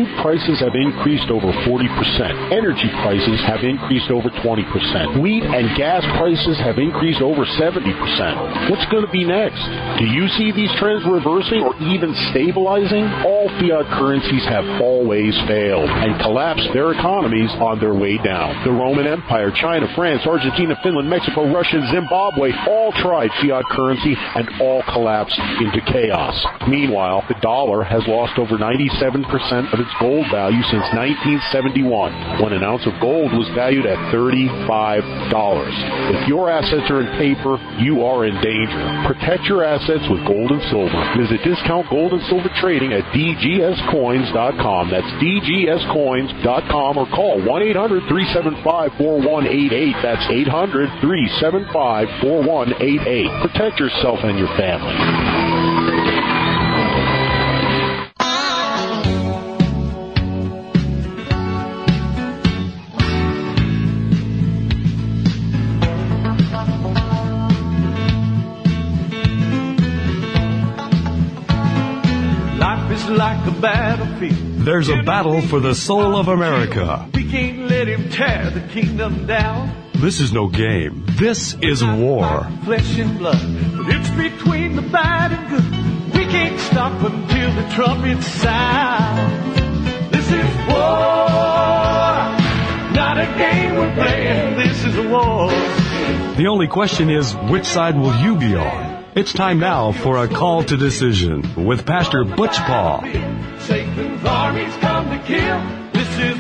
Food prices have increased over 40%. Energy prices have increased over 20%. Wheat and gas prices have increased over 70%. What's going to be next? Do you see these trends reversing or even stabilizing? All fiat currencies have always failed and collapsed their economies on their way down. The Roman Empire, China, France, Argentina, Finland, Mexico, Russia, and Zimbabwe all tried fiat currency and all collapsed into chaos. Meanwhile, the dollar has lost over 97% of its gold value since 1971, when an ounce of gold was valued at $35. If your assets are in paper, you are in danger. Protect your assets with gold and silver. Visit Discount Gold and Silver Trading at dgscoins.com. That's dgscoins.com, or call 1-800-375-4188. That's 800-375-4188. Protect yourself and your family. Like a battlefield. There's a battle for the soul of America. We can't let him tear the kingdom down. This is no game. This is war. Flesh and blood, but it's between the bad and good. We can't stop until the trumpets sound. This is war, not a game we're playing. This is a war. The only question is, which side will you be on? It's time now for a call to decision with Pastor Butch Paul. Satan's armies come to kill. This is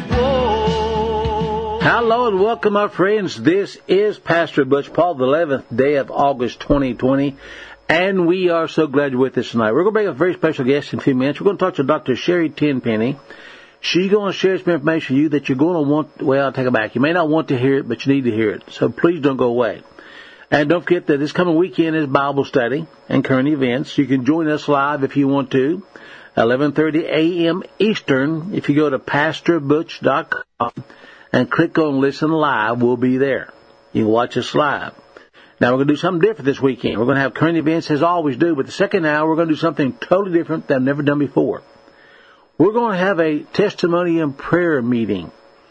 war. Hello and welcome, my friends. This is Pastor Butch Paul, the 11th day of August 2020, and we are so glad you're with us tonight. We're going to bring a very special guest in a few minutes. We're going to talk to Dr. Sherry Tenpenny. She's going to share some information with you that you're going to want. Well, I'll take it back. You may not want to hear it, but you need to hear it. So please don't go away. And don't forget that this coming weekend is Bible study and current events. You can join us live if you want to, 11:30 a.m. Eastern. If you go to PastorButch.com and click on Listen Live, we'll be there. You can watch us live. Now, we're going to do something different this weekend. We're going to have current events as always do, but the second hour, we're going to do something totally different that I've never done before. We're going to have a testimony and prayer meeting.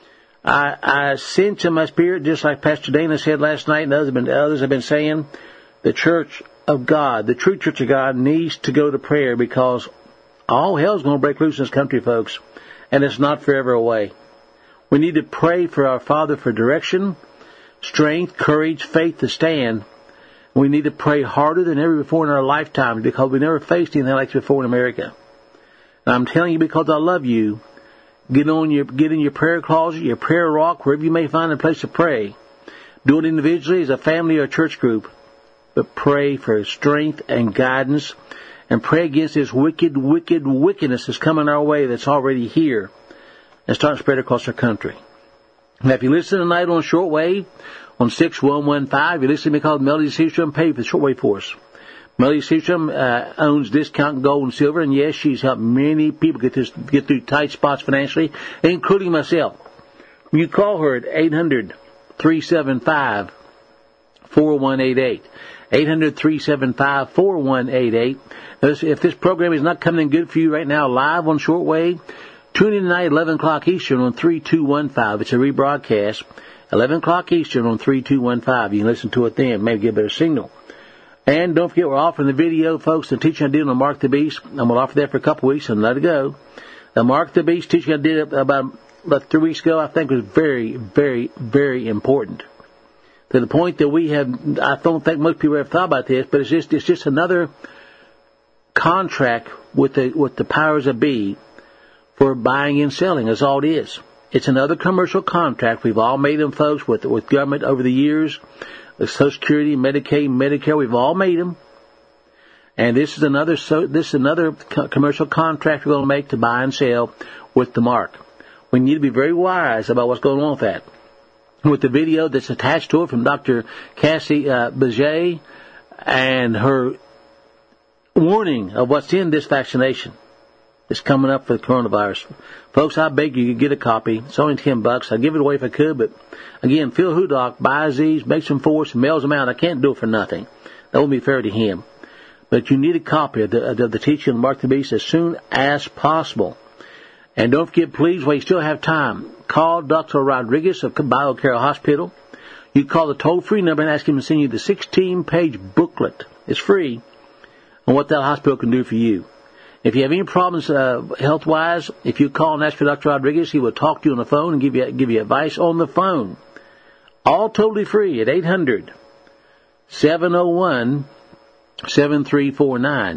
I sense in my spirit, just like Pastor Dana said last night and others have been saying, the Church of God, the true Church of God, needs to go to prayer because all hell's going to break loose in this country, folks, and it's not forever away. We need to pray for our Father for direction, strength, courage, faith to stand. We need to pray harder than ever before in our lifetime because we never faced anything like this before in America. And I'm telling you because I love you, get in your prayer closet, your prayer rock, wherever you may find a place to pray. Do it individually as a family or a church group. But pray for strength and guidance and pray against this wickedness that's coming our way that's already here and starting to spread across our country. Now, if you listen tonight on shortwave on 6115, you listen to me called Melody Seastrom, pay for the shortwave for us. Melody Seastrom owns Discount Gold and Silver, and yes, she's helped many people get through tight spots financially, including myself. You call her at 800-375-4188. 800-375-4188. If this program is not coming in good for you right now, live on shortwave, tune in tonight at 11 o'clock Eastern on 3215. It's a rebroadcast. 11 o'clock Eastern on 3215. You can listen to it then, maybe get a better signal. And don't forget, we're offering the video, folks, the teaching I did on Mark the Beast. I'm going to offer that for a couple of weeks and let it go. The Mark the Beast teaching I did about 3 weeks ago, I think was very, very, very important. To the point that I don't think most people ever thought about this, but it's just another contract with the powers that be for buying and selling. That's all it is. It's another commercial contract. We've all made them, folks, with government over the years. The Social Security, Medicaid, Medicare, we've all made them. And this is another commercial contract we're going to make to buy and sell with the mark. We need to be very wise about what's going on with that. With the video that's attached to it from Dr. Cassie Baget and her warning of what's in this vaccination that's coming up for the coronavirus. Folks, I beg you to get a copy. It's only $10. I'd give it away if I could, but again, Phil Hudock buys these, makes them for us, and mails them out. I can't do it for nothing. That won't be fair to him. But you need a copy of the teaching of Mark the Beast as soon as possible. And don't forget, please, while you still have time, call Dr. Rodriguez of BioCare Hospital. You call the toll-free number and ask him to send you the 16-page booklet. It's free on what that hospital can do for you. If you have any problems health-wise, if you call and ask for Dr. Rodriguez, he will talk to you on the phone and give you advice on the phone. All totally free at 800-701-7349.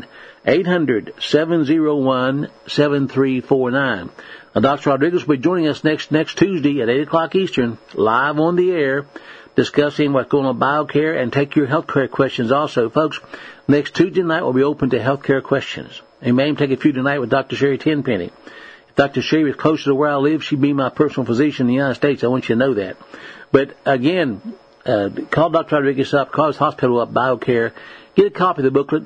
800-701-7349. Dr. Rodriguez will be joining us next Tuesday at 8 o'clock Eastern, live on the air, discussing what's going on BioCare and take your health care questions also. Folks, next Tuesday night will be open to health care questions. You may even take a few tonight with Dr. Sherry Tenpenny. If Dr. Sherry was closer to where I live, she'd be my personal physician in the United States. I want you to know that. But again, call Dr. Rodriguez up, call his hospital up, BioCare. Get a copy of the booklet,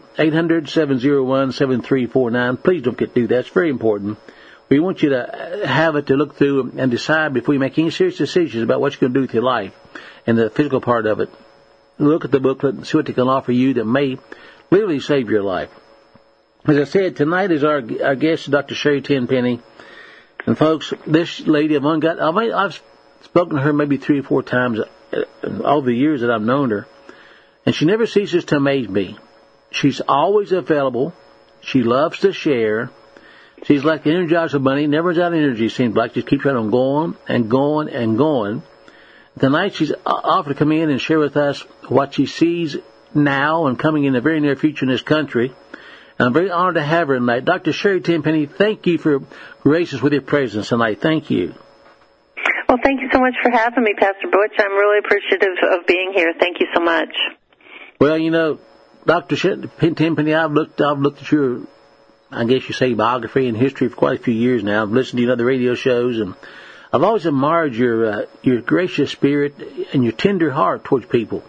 800-701-7349. Please don't do that. It's very important. We want you to have it to look through and decide before you make any serious decisions about what you're going to do with your life and the physical part of it. Look at the booklet and see what they can offer you that may literally save your life. As I said, tonight is our guest, Dr. Sherry Tenpenny. And folks, this lady, I've spoken to her maybe 3 or 4 times in all the years that I've known her. And she never ceases to amaze me. She's always available. She loves to share. She's like the Energizer Bunny, never runs out of energy, seems like. Just keeps right on going and going and going. Tonight she's offered to come in and share with us what she sees now and coming in the very near future in this country. And I'm very honored to have her tonight. Dr. Sherry Tenpenny, thank you for gracing us with your presence tonight. Thank you. Well, thank you so much for having me, Pastor Butch. I'm really appreciative of being here. Thank you so much. Well, you know, Dr. Tenpenny, I've looked at your, I guess you say, biography and history for quite a few years now. I've listened to you on other radio shows, and I've always admired your gracious spirit and your tender heart towards people.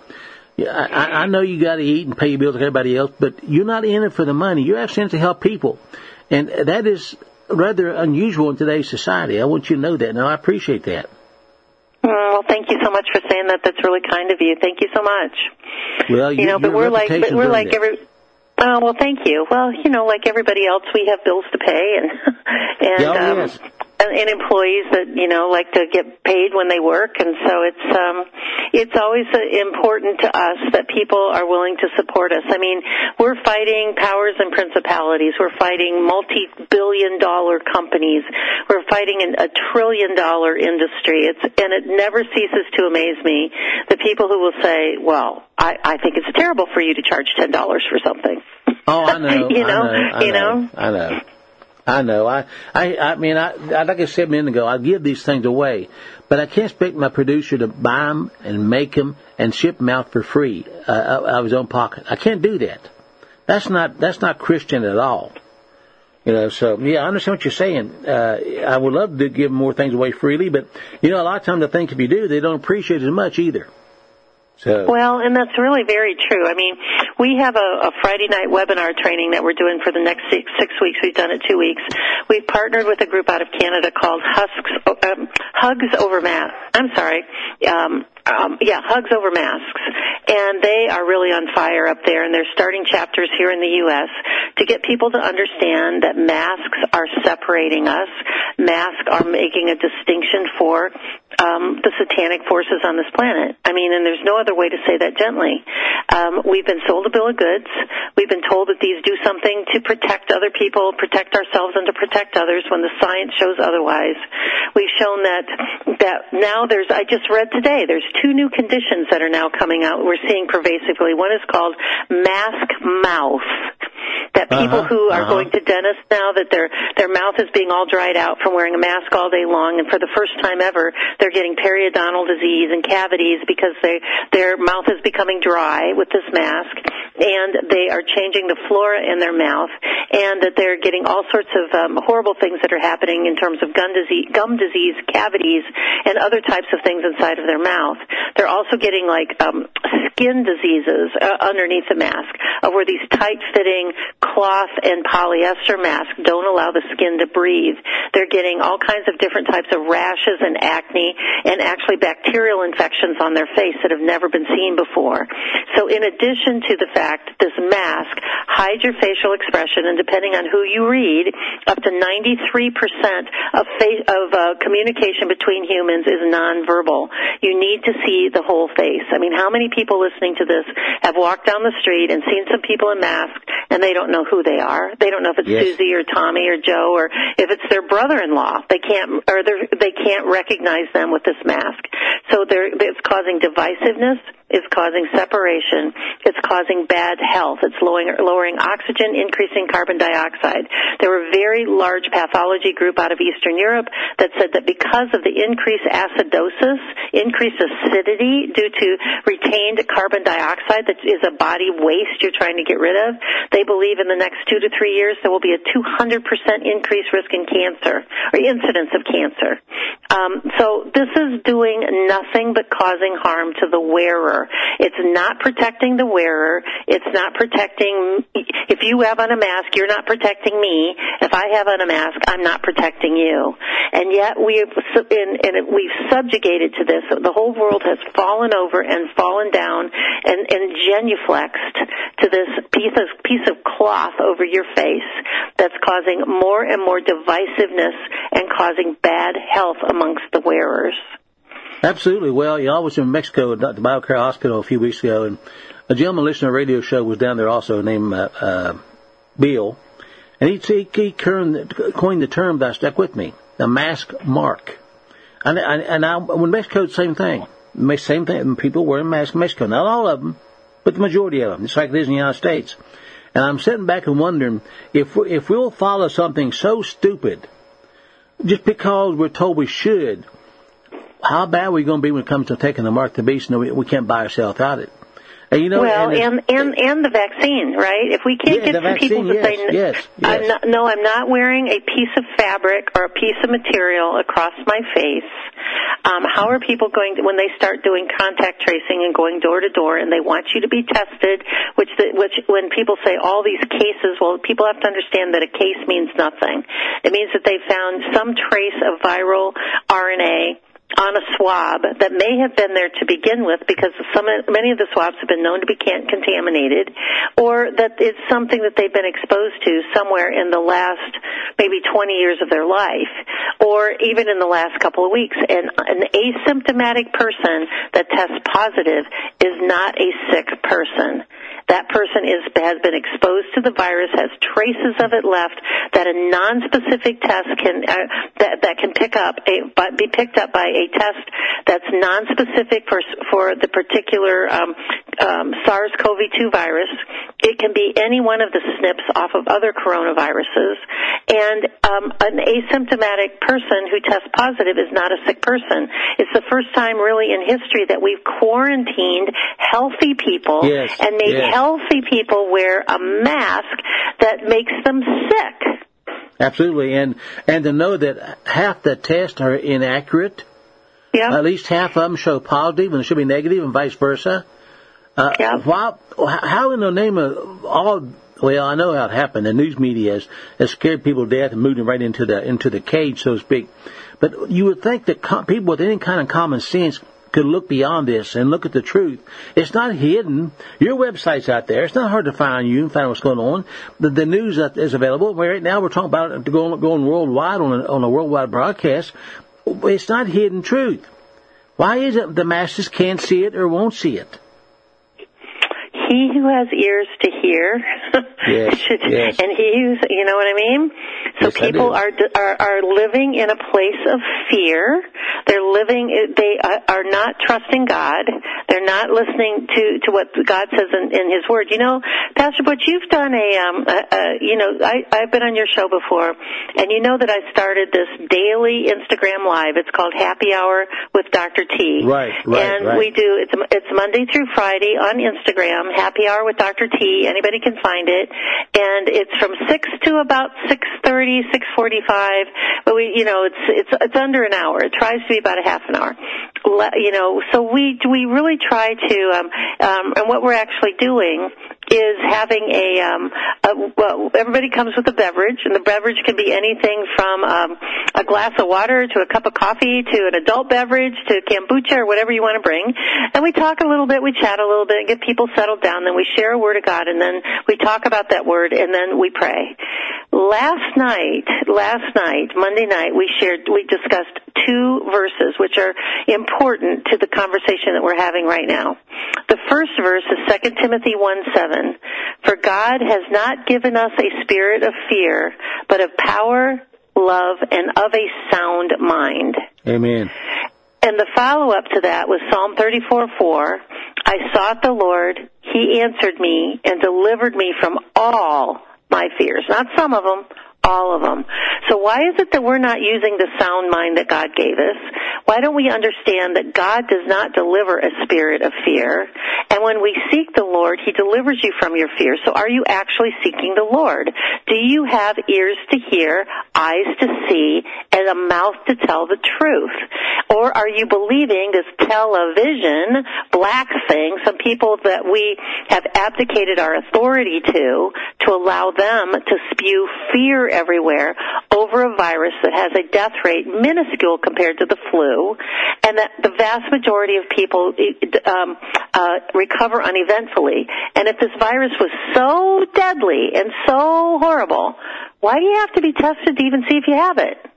I know you got to eat and pay your bills like everybody else, but you're not in it for the money. You have sense to help people, and that is rather unusual in today's society. I want you to know that. Now, I appreciate that. Well, thank you so much for saying that. That's really kind of you. Thank you so much. Well, but we're like every. Oh, well, thank you. Well, like everybody else, we have bills to pay and yes. and employees that like to get paid when they work, and so it's always important to us that people are willing to support us. I mean, we're fighting powers and principalities. We're fighting multi-billion-dollar companies. We're fighting a trillion-dollar industry. And it never ceases to amaze me the people who will say, "Well, I think it's terrible for you to charge $10 for something." Oh, I know. I know. I mean, like I said a minute ago, I give these things away, but I can't expect my producer to buy them and make them and ship them out for free out of his own pocket. I can't do that. That's not Christian at all. So yeah, I understand what you're saying. I would love to give more things away freely, but a lot of times I think if you do, they don't appreciate it as much either. So. Well, and that's really very true. I mean, we have a Friday night webinar training that we're doing for the next 6 weeks. We've done it 2 weeks. We've partnered with a group out of Canada called Hugs Over Masks. Hugs Over Masks. And they are really on fire up there, and they're starting chapters here in the U.S. to get people to understand that masks are separating us. Masks are making a distinction for the satanic forces on this planet. I mean, and there's no other way to say that gently. We've been sold a bill of goods. We've been told that these do something to protect other people, protect ourselves, and to protect others when the science shows otherwise. We've shown that now I just read today, there's 2 new conditions that are now coming out we're seeing pervasively. One is called mask mouth. That people who are going to dentists now, that their mouth is being all dried out from wearing a mask all day long, and for the first time ever, they're getting periodontal disease and cavities because their mouth is becoming dry with this mask, and they are changing the flora in their mouth, and that they're getting all sorts of horrible things that are happening in terms of gum disease, cavities, and other types of things inside of their mouth. They're also getting skin diseases underneath the mask, where these tight-fitting cloth and polyester masks don't allow the skin to breathe. They're getting all kinds of different types of rashes and acne and actually bacterial infections on their face that have never been seen before. So in addition to the fact fact, this mask hides your facial expression, and depending on who you read, up to 93% of communication between humans is nonverbal. You need to see the whole face. I mean, how many people listening to this have walked down the street and seen some people in masks, and they don't know who they are? They don't know if it's Susie or Tommy or Joe, or if it's their brother-in-law. They can't recognize them with this mask. So it's causing divisiveness. It's causing separation. It's causing bad health. It's lowering oxygen, increasing carbon dioxide. There were a very large pathology group out of Eastern Europe that said that because of the increased acidosis, increased acidity due to retained carbon dioxide that is a body waste you're trying to get rid of, they believe in the next 2 to 3 years there will be a 200% increased risk in cancer, or incidence of cancer. So this is doing nothing but causing harm to the wearer. It's not protecting the wearer. It's not protecting. If you have on a mask, you're not protecting me. If I have on a mask, I'm not protecting you. And yet we've subjugated to this. The whole world has fallen over and fallen down and genuflexed to this piece of cloth over your face that's causing more and more divisiveness and causing bad health amongst the wearers. Absolutely. Well, I was in Mexico at the BioCare Hospital a few weeks ago, and a gentleman listening to a radio show was down there also named Bill, and he coined the term that stuck with me, the mask mark. And when Mexico, same thing. People wearing masks in Mexico. Not all of them, but the majority of them, just like it is in the United States. And I'm sitting back and wondering if we'll follow something so stupid just because we're told we should, how bad are we going to be when it comes to taking the mark of the beast and we can't buy ourselves out of it? And, and the vaccine, right? If we can't get some people to say, I'm not wearing a piece of fabric or a piece of material across my face, how are people going to, when they start doing contact tracing and going door to door and they want you to be tested, which when people say all these cases, well, people have to understand that a case means nothing. It means that they found some trace of viral RNA on a swab that may have been there to begin with, because many of the swabs have been known to be contaminated, or that it's something that they've been exposed to somewhere in the last maybe 20 years of their life, or even in the last couple of weeks. And an asymptomatic person that tests positive is not a sick person. That person has been exposed to the virus, has traces of it left that a non-specific test can be picked up by a test that's non-specific for the particular SARS-CoV-2 virus. It can be any one of the SNPs off of other coronaviruses, and an asymptomatic person who tests positive is not a sick person. It's the first time really in history that we've quarantined healthy people and made healthy people wear a mask that makes them sick. Absolutely, and to know that half the tests are inaccurate. Yeah. At least half of them show positive and it should be negative, and vice versa. How in the name of all? Well, I know how it happened. The news media has scared people to death and moved them right into the cage, so to speak. But you would think that people with any kind of common sense could look beyond this and look at the truth. It's not hidden. Your website's out there. It's not hard to find you and find what's going on. The news that is available. Right now we're talking about it going worldwide on a worldwide broadcast. It's not hidden truth. Why is it the masses can't see it or won't see it? He who has ears to hear, and he who's, you know what I mean? So yes, people are living in a place of fear. They are not trusting God. They're not listening to what God says in His Word. You know, Pastor Butch, you've done I've been on your show before, and you know that I started this daily Instagram Live. It's called Happy Hour with Dr. T. Right. We do, it's Monday through Friday on Instagram, Happy Hour with Dr. T. Anybody can find it. And it's from 6 to about 6:30, 6:45. But it's under an hour. It tries to be about a half an hour. So we really try to, and what we're actually doing is having well, everybody comes with a beverage, and the beverage can be anything from a glass of water to a cup of coffee to an adult beverage to kombucha or whatever you want to bring. And we talk a little bit, we chat a little bit, and get people settled down. Then we share a word of God, and then we talk about that word, and then we pray. Last night, Monday night, we discussed 2 verses which are important to the conversation that we're having right now. The first verse is 2 Timothy 1:7. For God has not given us a spirit of fear, but of power, love, and of a sound mind. Amen. And the follow-up to that was Psalm 34:4. I sought the Lord, He answered me and delivered me from all my fears. Not some of them, all of them. So why is it that we're not using the sound mind that God gave us? Why don't we understand that God does not deliver a spirit of fear? And when we seek the Lord, He delivers you from your fear. So are you actually seeking the Lord? Do you have ears to hear, eyes to see, and a mouth to tell the truth? Or are you believing this television, black thing, some people that we have abdicated our authority to allow them to spew fear everywhere over a virus that has a death rate minuscule compared to the flu, and that the vast majority of people recover uneventfully. And if this virus was so deadly and so horrible, why do you have to be tested to even see if you have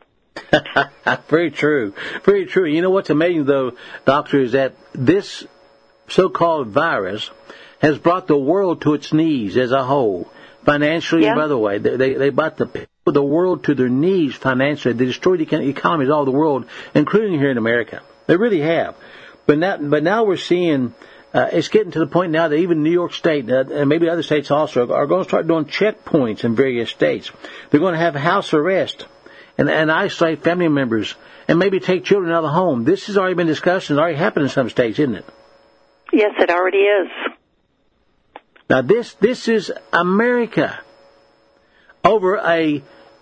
it? Very true. Very true. You know what's amazing, though, Doctor, is that this so-called virus has brought the world to its knees as a whole, financially and by the way. They brought the world to their knees financially. They destroyed the economies all over the world, including here in America. They really have. But now we're seeing it's getting to the point now that even New York State and maybe other states also are going to start doing checkpoints in various states. They're going to have house arrest and isolate family members and maybe take children out of the home. This has already been discussed and already happened in some states, isn't it? Yes, it already is. Now this is America over a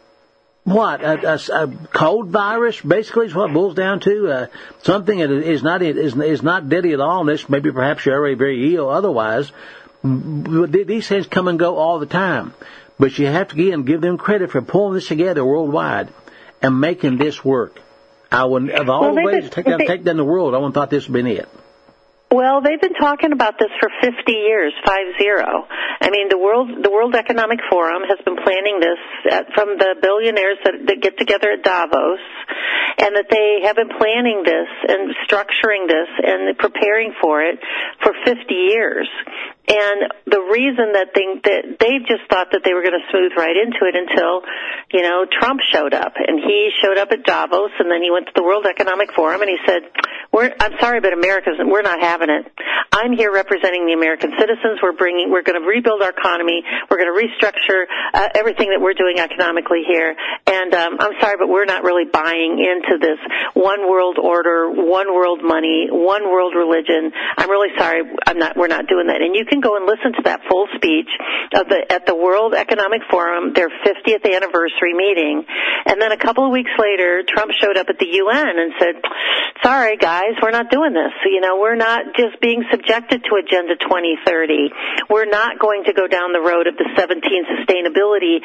cold virus. Basically, is what it boils down to. Something that is not deadly at all. Unless maybe perhaps you're already very ill. Otherwise, these things come and go all the time. But you have to give them credit for pulling this together worldwide and making this work. Of all the ways to take down the world, I wouldn't thought this would be it. Well, they've been talking about this for 50 years, 50. I mean, the World Economic Forum has been planning this from the billionaires that get together at Davos, and that they have been planning this and structuring this and preparing for it for 50 years. And the reason that they just thought that they were going to smooth right into it until, Trump showed up. And he showed up at Davos, and then he went to the World Economic Forum, and he said, I'm sorry, but we're not having it. I'm here representing the American citizens. We're going to rebuild our economy. We're going to restructure everything that we're doing economically here. And I'm sorry, but we're not really buying into this one world order, one world money, one world religion. I'm really sorry. We're not doing that. And you can go and listen to that full speech at the World Economic Forum, their 50th anniversary meeting. And then a couple of weeks later, Trump showed up at the UN and said, sorry, guys, we're not doing this. We're not just being subjected to Agenda 2030. We're not going to go down the road of the 17 sustainability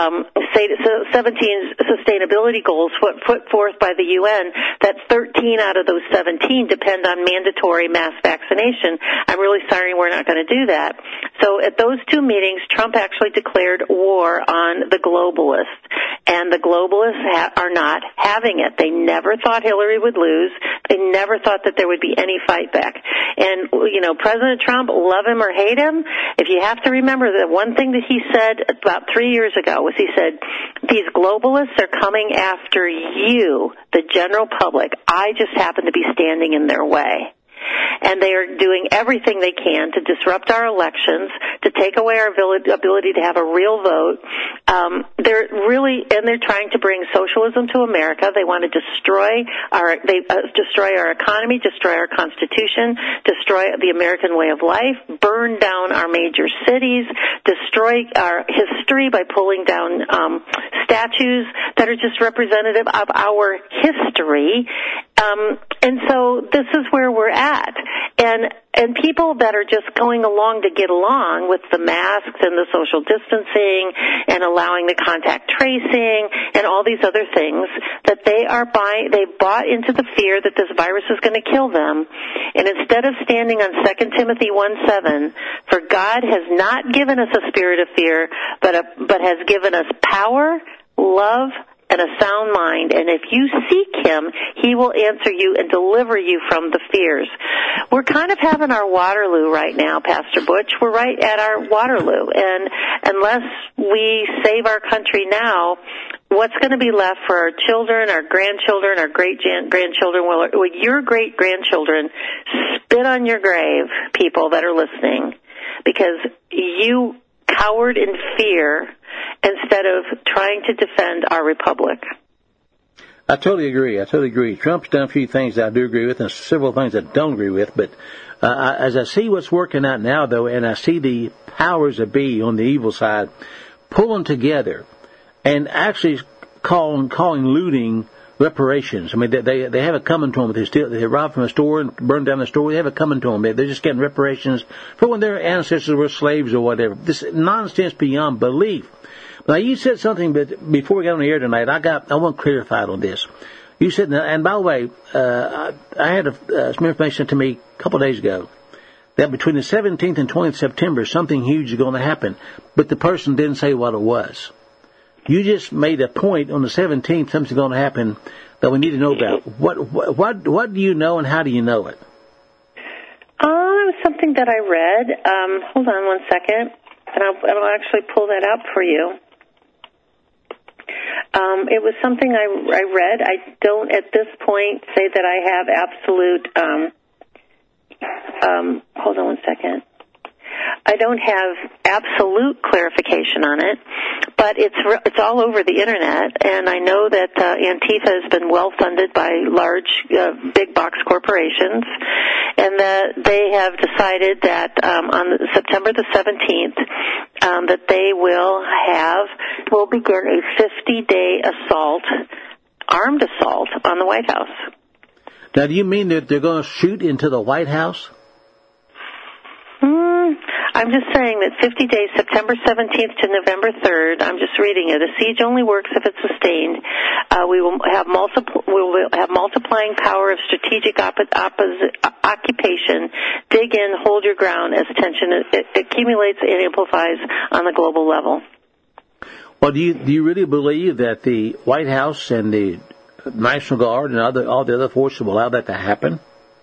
goals put forth by the UN. That 13 out of those 17 depend on mandatory mass vaccination. I'm really sorry, we're not going to do that. So at those 2 meetings, Trump actually declared war on the globalists. And the globalists are not having it. They never thought Hillary would lose. They never thought that there would be any fight back. And, President Trump, love him or hate him, if you have to remember that one thing that he said about 3 years ago was he said, these globalists are coming after you, the general public. I just happen to be standing in their way. And they are doing everything they can to disrupt our elections, to take away our ability to have a real vote. They're trying to bring socialism to America. They want to destroy our economy, destroy our Constitution, destroy the American way of life, burn down our major cities, destroy our history by pulling down statues that are just representative of our history. And so this is where we're at. And people that are just going along to get along with the masks and the social distancing and allowing the contact tracing and all these other things, that they bought into the fear that this virus is going to kill them. And instead of standing on 2 Timothy 1:7, for God has not given us a spirit of fear, but has given us power, love, and a sound mind, and if you seek Him, He will answer you and deliver you from the fears. We're kind of having our Waterloo right now, Pastor Butch. We're right at our Waterloo, and unless we save our country now, what's going to be left for our children, our grandchildren, our great-grandchildren? Will your great-grandchildren spit on your grave, people that are listening, because you cowered in fear instead of trying to defend our republic? I totally agree. Trump's done a few things that I do agree with and several things I don't agree with. But as I see what's working out now, though, and I see the powers that be on the evil side pulling together and actually calling looting reparations. I mean, they have it coming to them. They robbed from a store and burned down the store. They have it coming to them. They're just getting reparations for when their ancestors were slaves or whatever. This nonsense beyond belief. Now, you said something, but before we got on the air tonight, I want clarified on this. You said, and by the way, I had some information to me a couple of days ago that between the 17th and 20th of September, something huge is going to happen, but the person didn't say what it was. You just made a point on the 17th, something's going to happen that we need to know about. What do you know and how do you know it? It was something that I read. Hold on one second, and I'll actually pull that out for you. It was something I read. I don't at this point say that I have absolute, hold on one second. I don't have absolute clarification on it, but it's all over the internet, and I know that Antifa has been well funded by large big box corporations, and that they have decided that on September the 17th that they will begin a 50-day armed assault on the White House. Now, do you mean that they're going to shoot into the White House? I'm just saying that 50 days, September 17th to November 3rd, I'm just reading it. A siege only works if it's sustained. We will have multiplying power of strategic occupation. Dig in, hold your ground as tension accumulates and amplifies on the global level. Well, do you really believe that the White House and the National Guard and all the other forces will allow that to happen?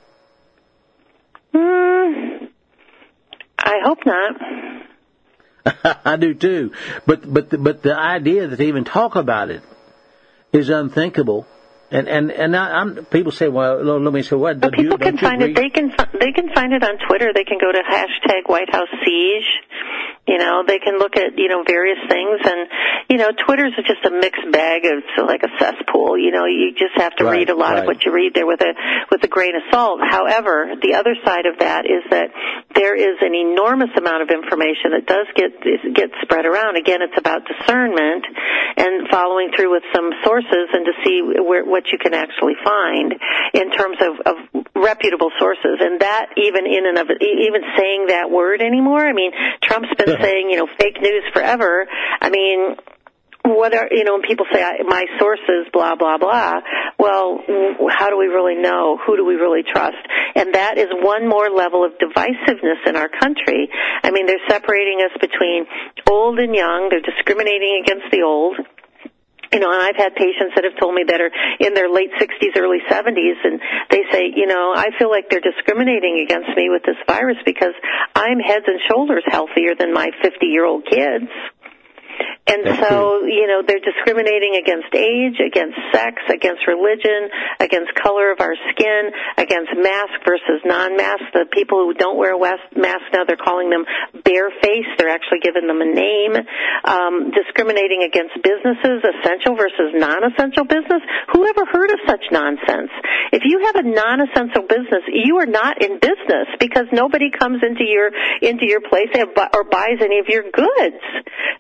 I hope not. I do too, but the idea that they even talk about it is unthinkable. And people say, well, let me say what. But people can find it. They can find it on Twitter. They can go to #WhiteHouseSiege. They can look at various things, and Twitter's just a mixed bag of like a cesspool. You just have to read a lot of what you read there with a grain of salt. However, the other side of that is that there is an enormous amount of information that does get spread around. Again, it's about discernment and following through with some sources and to see what you can actually find in terms of reputable sources. And that even saying that word anymore. I mean, Trump's been saying, fake news forever. I mean, when people say my sources, blah, blah, blah, well, how do we really know? Who do we really trust? And that is one more level of divisiveness in our country. I mean, they're separating us between old and young. They're discriminating against the old. And I've had patients that have told me that are in their late 60s, early 70s, and they say, I feel like they're discriminating against me with this virus because I'm heads and shoulders healthier than my 50-year-old kids. And so, they're discriminating against age, against sex, against religion, against color of our skin, against mask versus non-mask. The people who don't wear a mask now, they're calling them barefaced. They're actually giving them a name. Discriminating against businesses, essential versus non-essential business. Who ever heard of such nonsense? If you have a non-essential business, you are not in business because nobody comes into your place or buys any of your goods. So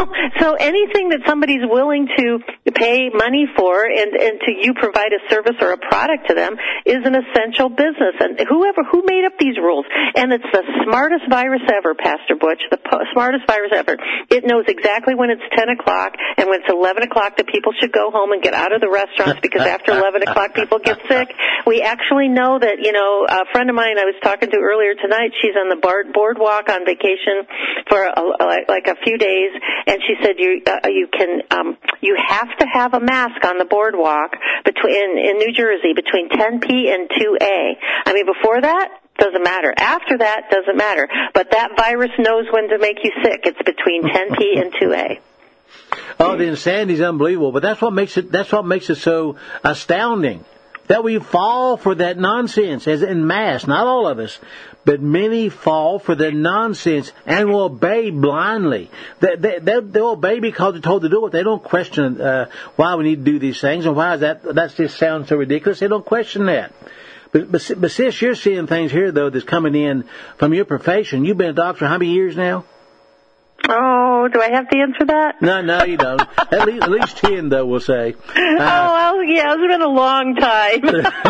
So anything that somebody's willing to pay money for and to you provide a service or a product to them is an essential business. And who made up these rules? And it's the smartest virus ever, Pastor Butch, the smartest virus ever. It knows exactly when it's 10 o'clock and when it's 11 o'clock that people should go home and get out of the restaurants because after 11 o'clock people get sick. We actually know that, a friend of mine I was talking to earlier tonight, she's on the boardwalk on vacation for like a few days, and she said you have to have a mask on the boardwalk in New Jersey between 10p and 2a. I mean, before that, doesn't matter. After that, doesn't matter. But that virus knows when to make you sick. It's between 10p and 2a. Oh, the insanity is unbelievable. But that's what makes it so astounding. That we fall for that nonsense, as in mass, not all of us, but many fall for that nonsense and will obey blindly. They'll obey because they're told to do it. They don't question why we need to do these things and why is that just sounds so ridiculous. They don't question that. But sis, you're seeing things here, though, that's coming in from your profession. You've been a doctor how many years now? Oh, do I have to answer that? No, you don't. At least 10, though, we'll say. Well, yeah, it's been a long time.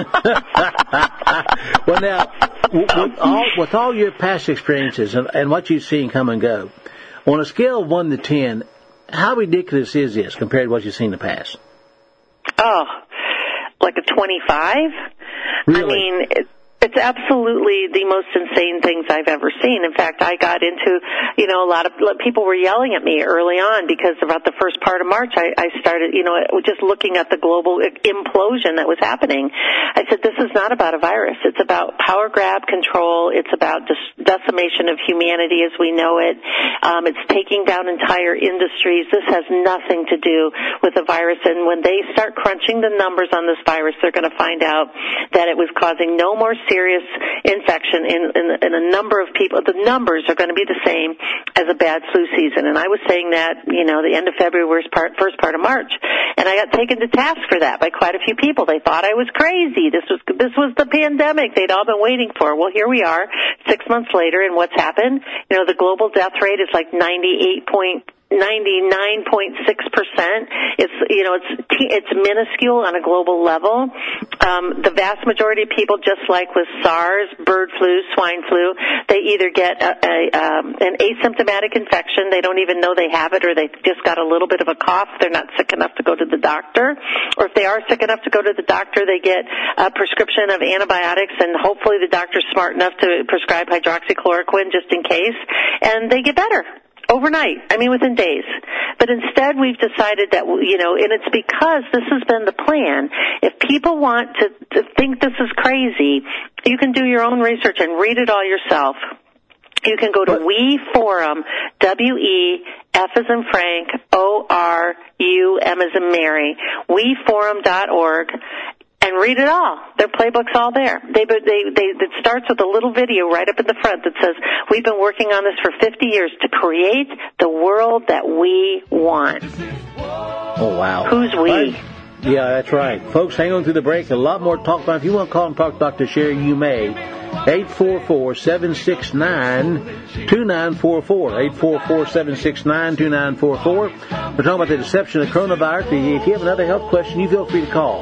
Well, now, with all your past experiences and what you've seen come and go, on a scale of 1 to 10, how ridiculous is this compared to what you've seen in the past? Oh, like a 25? Really? I mean, it's absolutely the most insane things I've ever seen. In fact, I got into, a lot of people were yelling at me early on because about the first part of March, I started, just looking at the global implosion that was happening. I said, this is not about a virus. It's about power grab control. It's about decimation of humanity as we know it. It's taking down entire industries. This has nothing to do with the virus. And when they start crunching the numbers on this virus, they're going to find out that it was causing no more serious infection in a number of people. The numbers are going to be the same as a bad flu season. And I was saying that, the end of February, first part of March. And I got taken to task for that by quite a few people. They thought I was crazy. This was the pandemic they'd all been waiting for. Well, here we are 6 months later, and what's happened? The global death rate is like 99.6%. It's minuscule on a global level. The vast majority of people, just like with SARS, bird flu, swine flu, they either get an asymptomatic infection. They don't even know they have it, or they just got a little bit of a cough. They're not sick enough to go to the doctor. Or if they are sick enough to go to the doctor, they get a prescription of antibiotics, and hopefully the doctor's smart enough to prescribe hydroxychloroquine just in case, and they get better. Overnight, within days. But instead we've decided that, and it's because this has been the plan. If people want to think this is crazy, you can do your own research and read it all yourself. You can go to WeForum, W-E-F as in Frank, O-R-U-M as in Mary, WeForum.org, and read it all. Their playbook's all there. It starts with a little video right up in the front that says, we've been working on this for 50 years to create the world that we want. Oh, wow. Who's we? Yeah, that's right. Folks, hang on through the break. A lot more to talk about. If you want to call and talk to Dr. Sherry, you may. 844-769-2944. 844-769-2944. We're talking about the deception of coronavirus. If you have another health question, you feel free to call.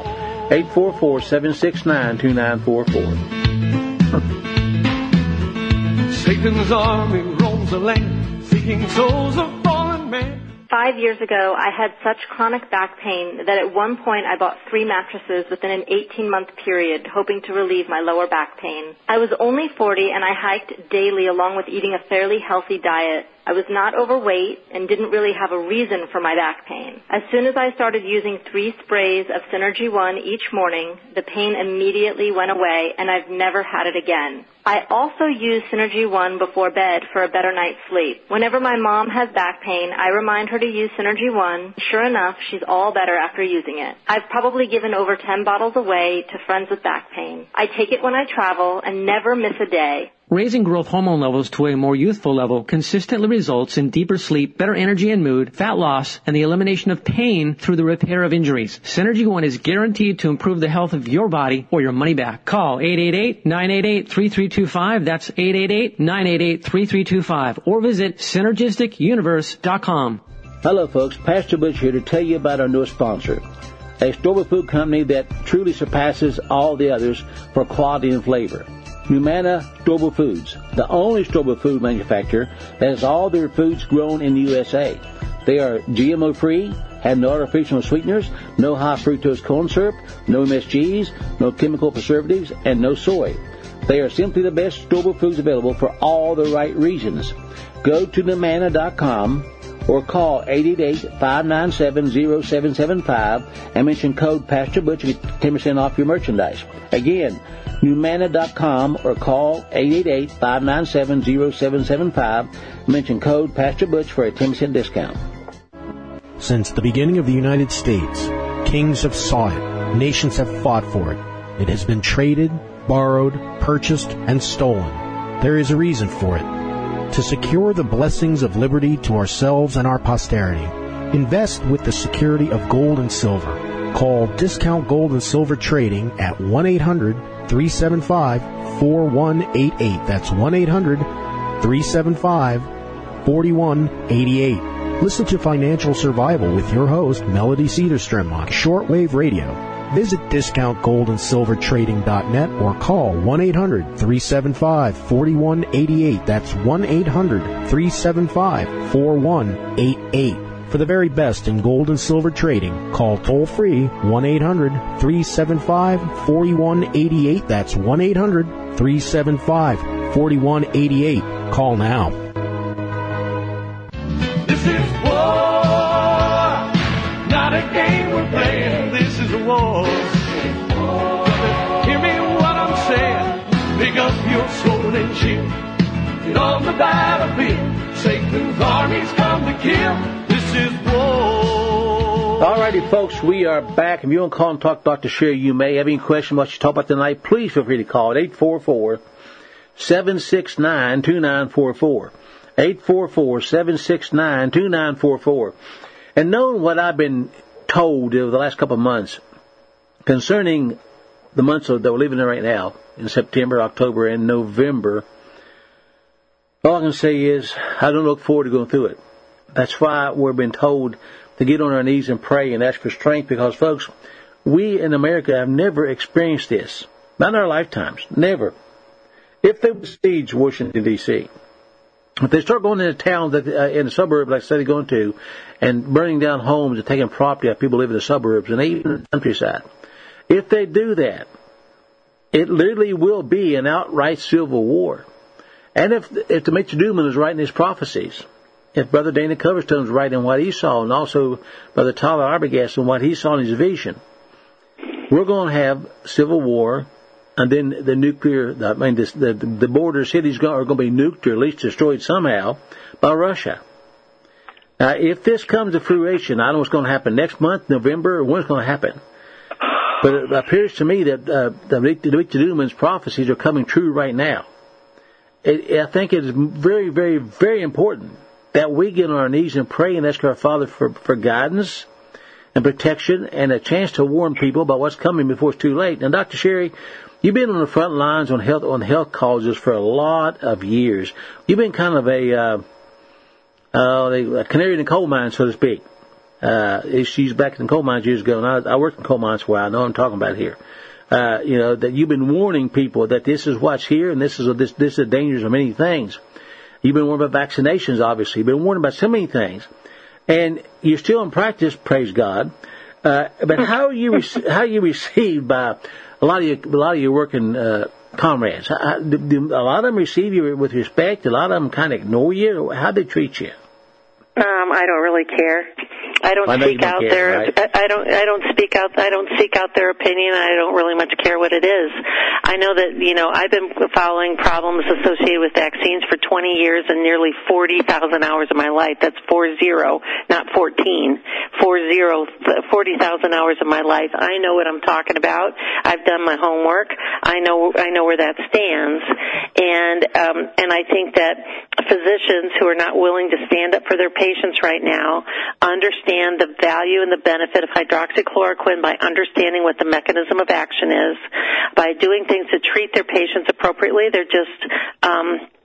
844-769-2944. Satan's army roams the land, seeking souls of fallen men. 5 years ago, I had such chronic back pain that at one point I bought 3 mattresses within an 18-month period, hoping to relieve my lower back pain. I was only 40 and I hiked daily along with eating a fairly healthy diet. I was not overweight and didn't really have a reason for my back pain. As soon as I started using 3 sprays of Synergy One each morning, the pain immediately went away and I've never had it again. I also use Synergy One before bed for a better night's sleep. Whenever my mom has back pain, I remind her to use Synergy One. Sure enough, she's all better after using it. I've probably given over 10 bottles away to friends with back pain. I take it when I travel and never miss a day. Raising growth hormone levels to a more youthful level consistently results in deeper sleep, better energy and mood, fat loss, and the elimination of pain through the repair of injuries. Synergy One is guaranteed to improve the health of your body or your money back. Call 888-988-3325. That's 888-988-3325. Or visit synergisticuniverse.com. Hello, folks. Pastor Butch here to tell you about our newest sponsor, a store food company that truly surpasses all the others for quality and flavor. Humana Storable Foods, the only storable food manufacturer that has all their foods grown in the USA. They are GMO-free, have no artificial sweeteners, no high fructose corn syrup, no MSGs, no chemical preservatives, and no soy. They are simply the best storable foods available for all the right reasons. Go to Humana.com or call 888-597-0775 and mention code Pastor Butch to get 10% off your merchandise. Again, Humana.com or call 888-597-0775 and mention code Pastor Butch for a 10% discount. Since the beginning of the United States, kings have sought it, nations have fought for it. It has been traded, borrowed, purchased, and stolen. There is a reason for it. To secure the blessings of liberty to ourselves and our posterity, invest with the security of gold and silver. Call Discount Gold and Silver Trading at 1-800-375-4188. That's 1-800-375-4188. Listen to Financial Survival with your host, Melody Cedarstrom, on shortwave radio. Visit DiscountGoldAndSilverTrading.net or call 1-800-375-4188. That's 1-800-375-4188. For the very best in gold and silver trading, call toll-free 1-800-375-4188. That's 1-800-375-4188. Call now. This is war, not a game we're playing. This is a war. Hear me what I'm saying. Pick up your sword and shield. Get on the battlefield. Satan's armies come to kill. This is war. Alrighty, folks, we are back. If you want to call and talk to Dr. Sherry, you may have any question about what you talk about tonight. Please feel free to call at 844-769-2944. 844-769-2944. And knowing what I've been told over the last couple of months concerning the months that we're living in right now, in September, October, and November, all I can say is I don't look forward to going through it. That's why we're being told to get on our knees and pray and ask for strength, because, folks, we in America have never experienced this. Not in our lifetimes. Never. If they besiege Washington, D.C., if they start going into towns that, in the suburbs, like I said they're going to, and burning down homes and taking property of people who live in the suburbs and even in the countryside, if they do that, it literally will be an outright civil war. And if Demetri Duman is right in his prophecies, if Brother Dana Coverstone is right in what he saw, and also Brother Tyler Arbogast in what he saw in his vision, we're going to have civil war. And then the nuclear, the border cities are going to be nuked or at least destroyed somehow by Russia. Now, if this comes to fruition, I don't know what's going to happen next month, November, or when it's going to happen. But it appears to me that Demetri Duman's prophecies are coming true right now. I think it is very, very, very important that we get on our knees and pray and ask our Father for guidance and protection and a chance to warn people about what's coming before it's too late. And Dr. Sherry, you've been on the front lines on health causes for a lot of years. You've been kind of a canary in the coal mine, so to speak. She's back in the coal mines years ago, and I worked in coal mines for a while. I know what I'm talking about here. That you've been warning people that this is what's here, and this is the dangers of many things. You've been warned about vaccinations, obviously. You've been warned about so many things, and you're still in practice. Praise God. But how are you received by a lot of your working comrades? Do a lot of them receive you with respect? A lot of them kind of ignore you? How do they treat you? I don't really care. I don't seek out their. Right? I don't seek out their opinion. I don't really much care what it is. I know that I've been following problems associated with vaccines for 20 years and nearly 40,000 hours of my life. That's 40, not 14. 40,000 hours of my life. I know what I'm talking about. I've done my homework. I know where that stands, and I think that physicians who are not willing to stand up for their patients right now understand the value and the benefit of hydroxychloroquine by understanding what the mechanism of action is, by doing things to treat their patients appropriately. They're just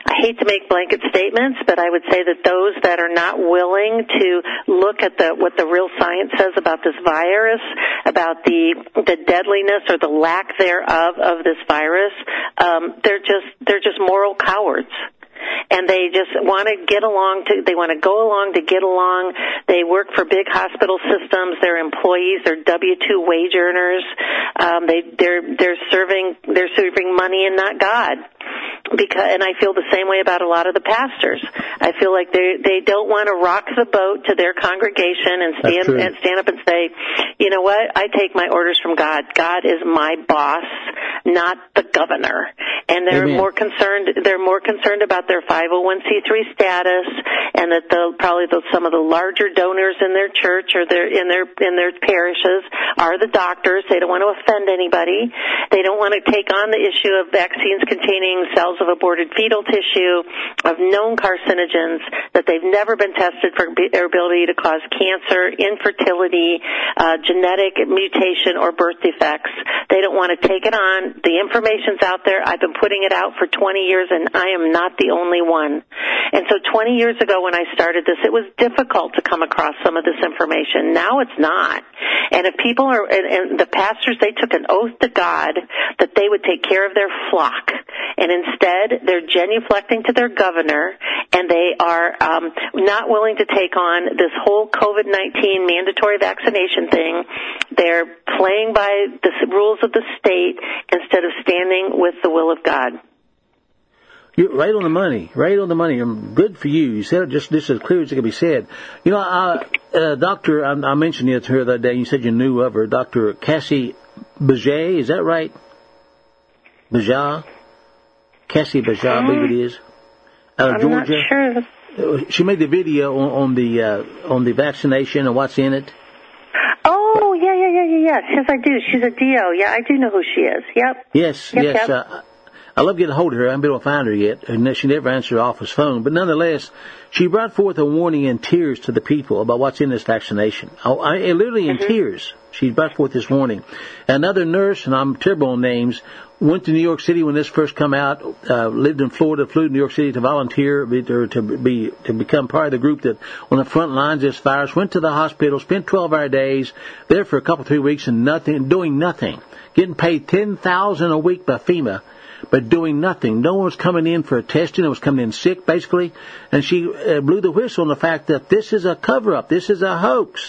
I hate to make blanket statements, but I would say that those that are not willing to look at what the real science says about this virus, about the deadliness or the lack thereof of this virus, they're just moral cowards. And they just want to get along they want to go along to get along. They work for big hospital systems. They're employees. They're W-2 wage earners. They're serving money and not God. And I feel the same way about a lot of the pastors. I feel like they don't want to rock the boat to their congregation and stand up and say, you know what, I take my orders from God. God is my boss, not the governor. And they're more concerned about their 501c3 status, and that some of the larger donors in their church or in their parishes are the doctors. They don't want to offend anybody. They don't want to take on the issue of vaccines containing cells of aborted fetal tissue, of known carcinogens, that they've never been tested for their ability to cause cancer, infertility, genetic mutation, or birth defects. They don't want to take it on. The information's out there. I've been putting it out for 20 years, and I am not the only one. And so 20 years ago when I started this, it was difficult to come across some of this information. Now it's not. And if people and the pastors, they took an oath to God that they would take care of their flock. And instead, they're genuflecting to their governor, and they are not willing to take on this whole COVID-19 mandatory vaccination thing. They're playing by the rules of the state instead of standing with the will of God. You're right on the money. Right on the money. Good for you. You said it just as clear as it can be said. You know, Doctor, I mentioned it to her the other day. You said you knew of her, Dr. Cassie Bajaj. Is that right? Bajaj? Cassie Bajaj, I believe it is. Out of Georgia. I'm not sure. She made the video on the vaccination and what's in it. Oh, yeah. Yes, I do. She's a DO. Yeah, I do know who she is. Yep. Yes. I love getting a hold of her. I haven't been able to find her yet, and she never answered her office phone. But nonetheless, she brought forth a warning in tears to the people about what's in this vaccination. Literally in tears, she brought forth this warning. Another nurse, and I'm terrible on names, went to New York City when this first come out, lived in Florida, flew to New York City to volunteer, to become part of the group that on the front lines of this virus, went to the hospital, spent 12-hour days, there for a couple, 3 weeks, and doing nothing. Getting paid $10,000 a week by FEMA, but doing nothing. No one was coming in for a testing. It was coming in sick, basically. And she blew the whistle on the fact that this is a cover-up. This is a hoax.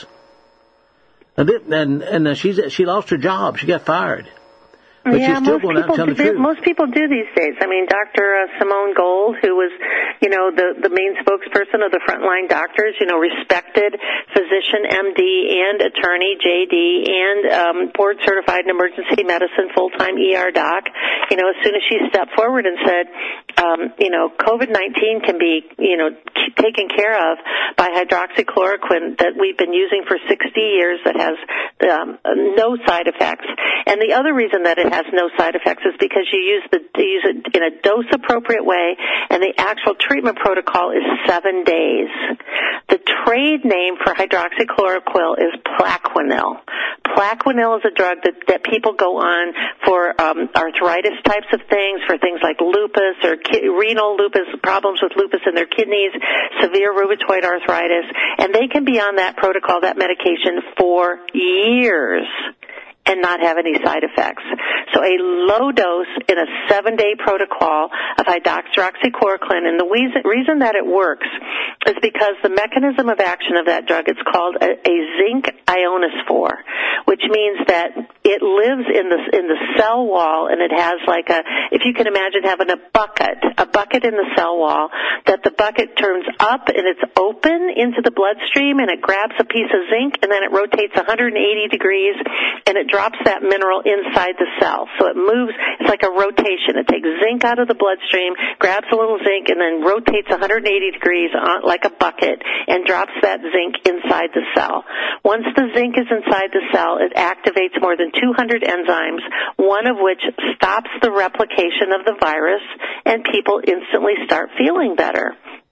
And she lost her job. She got fired. But she's still going out and telling the truth. Most people do these days. I mean, Dr. Simone Gold, who was, the main spokesperson of the frontline doctors, respected physician, MD, and attorney, JD, and board-certified in emergency medicine, full-time ER doc. As soon as she stepped forward and said, COVID-19 can be, taken care of by hydroxychloroquine that we've been using for 60 years that has no side effects. And the other reason that it has no side effects is because you use it in a dose-appropriate way, and the actual treatment protocol is 7 days. The trade name for hydroxychloroquine is Plaquenil. Plaquenil is a drug that people go on for arthritis types of things, for things like lupus or renal lupus, problems with lupus in their kidneys, severe rheumatoid arthritis, and they can be on that protocol, that medication, for years and not have any side effects. So a low dose in a 7-day protocol of hydroxychloroquine, and the reason that it works is because the mechanism of action of that drug, it's called a zinc ionophore, which means that it lives in the cell wall, and it has if you can imagine having a bucket in the cell wall, that the bucket turns up and it's open into the bloodstream, and it grabs a piece of zinc, and then it rotates 180 degrees, and it drops that mineral inside the cell. So it moves, it's like a rotation. It takes zinc out of the bloodstream, grabs a little zinc, and then rotates 180 degrees like a bucket and drops that zinc inside the cell. Once the zinc is inside the cell, it activates more than 200 enzymes, one of which stops the replication of the virus, and people instantly start feeling better.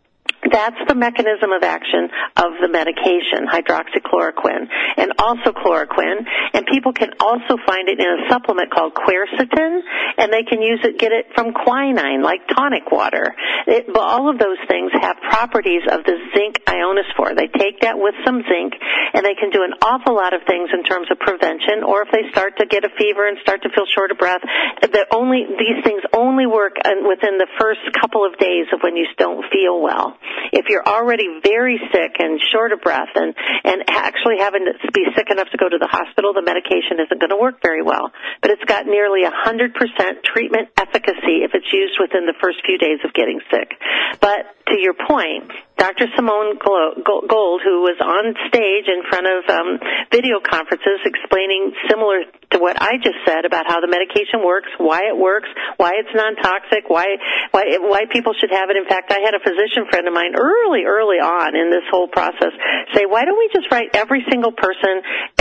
That's the mechanism of action of the medication, hydroxychloroquine, and also chloroquine. And people can also find it in a supplement called quercetin, and they can get it from quinine, like tonic water. But all of those things have properties of the zinc ionophore. They take that with some zinc, and they can do an awful lot of things in terms of prevention, or if they start to get a fever and start to feel short of breath, these things only work within the first couple of days of when you don't feel well. If you're already very sick and short of breath and actually having to be sick enough to go to the hospital, the medication isn't going to work very well. But it's got nearly 100% treatment efficacy if it's used within the first few days of getting sick. But to your point, Dr. Simone Gold, who was on stage in front of video conferences explaining similar to what I just said about how the medication works, why it's non-toxic, why people should have it. In fact, I had a physician friend of mine early on in this whole process say, why don't we just write every single person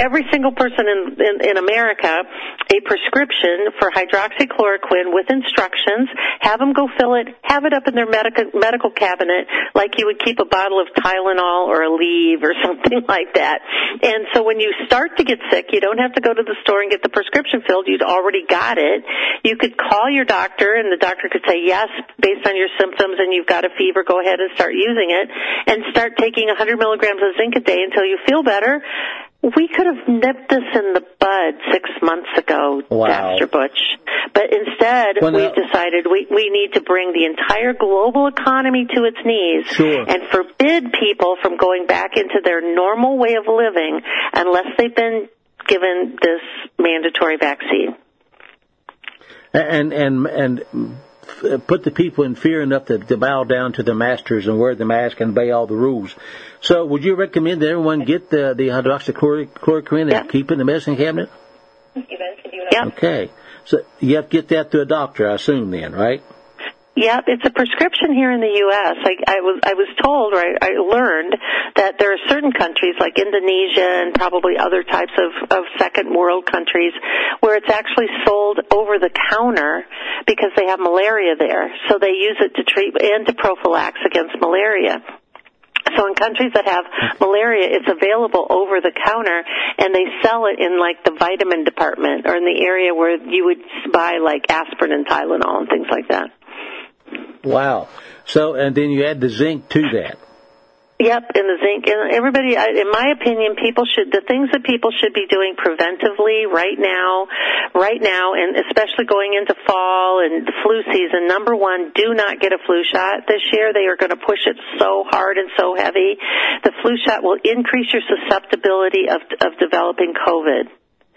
in America a prescription for hydroxychloroquine with instructions, have them go fill it, have it up in their medical cabinet like you would keep a bottle of Tylenol or Aleve or something like that. And so when you start to get sick, you don't have to go to the store and get the prescription filled. You'd already got it. You could call your doctor, and the doctor could say, yes, based on your symptoms and you've got a fever, go ahead and start using it, and start taking 100 milligrams of zinc a day until you feel better. We could have nipped this in the bud 6 months ago, wow. Dr. Butch. But instead, we decided we need to bring the entire global economy to its knees and forbid people from going back into their normal way of living unless they've been given this mandatory vaccine. And put the people in fear enough to bow down to the masters and wear the mask and obey all the rules. So would you recommend that everyone get the hydroxychloroquine and keep it in the medicine cabinet? Yep. Okay. So you have to get that to a doctor, I assume, then, right? Yep, it's a prescription here in the U.S. I was told, or I learned, that there are certain countries like Indonesia and probably other types of second world countries where it's actually sold over the counter because they have malaria there. So they use it to treat and to prophylax against malaria. So in countries that have malaria, it's available over the counter, and they sell it in like the vitamin department or in the area where you would buy like aspirin and Tylenol and things like that. Wow. So, and then you add the zinc to that. Yep, and the zinc. And everybody, in my opinion, the things that people should be doing preventively right now, and especially going into fall and the flu season, number one, do not get a flu shot this year. They are going to push it so hard and so heavy. The flu shot will increase your susceptibility of developing COVID.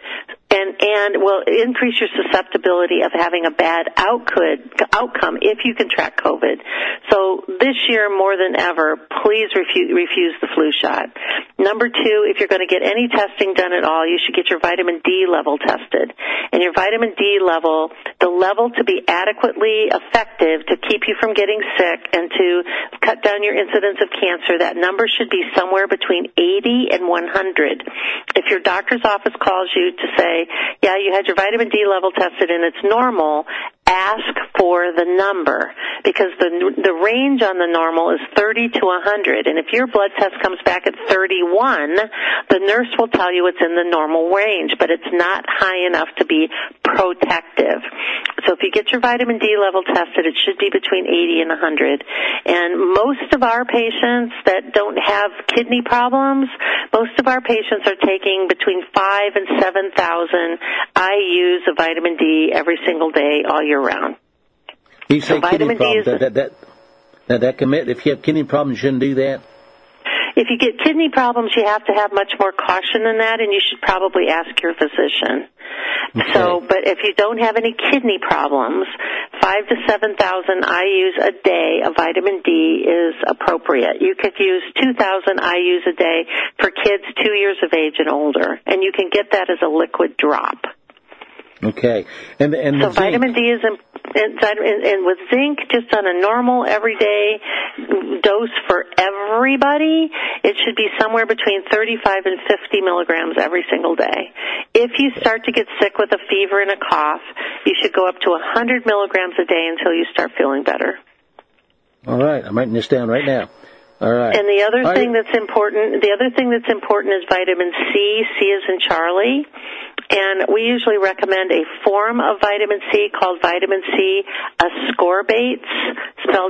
And will increase your susceptibility of having a bad outcome if you contract COVID. So this year, more than ever, please refuse the flu shot. Number two, if you're going to get any testing done at all, you should get your vitamin D level tested. And your vitamin D level, the level to be adequately effective to keep you from getting sick and to cut down your incidence of cancer, that number should be somewhere between 80 and 100. If your doctor's office calls you to say, yeah, you had your vitamin D level tested and it's normal, ask for the number, because the range on the normal is 30 to 100, and if your blood test comes back at 31, the nurse will tell you it's in the normal range, but it's not high enough to be protective. So if you get your vitamin D level tested, it should be between 80 and 100. And most of our patients that don't have kidney problems, most of our patients are taking between 5,000 and 7,000 IUs of vitamin D every single day, all year round. You say vitamin D is if you have kidney problems, you shouldn't do that? If you get kidney problems, you have to have much more caution than that, and you should probably ask your physician. Okay. So, but if you don't have any kidney problems, 5,000 to 7,000 IUs a day of vitamin D is appropriate. You could use 2,000 IUs a day for kids 2 years of age and older, and you can get that as a liquid drop. Okay. And so vitamin D is and with zinc, just on a normal everyday dose for everybody, it should be somewhere between 35 and 50 milligrams every single day. If you start to get sick with a fever and a cough, you should go up to 100 milligrams a day until you start feeling better. All right. I'm writing this down right now. All right. And the other thing that's important is vitamin C. C is in Charlie. And we usually recommend a form of vitamin C called vitamin C ascorbates, spelled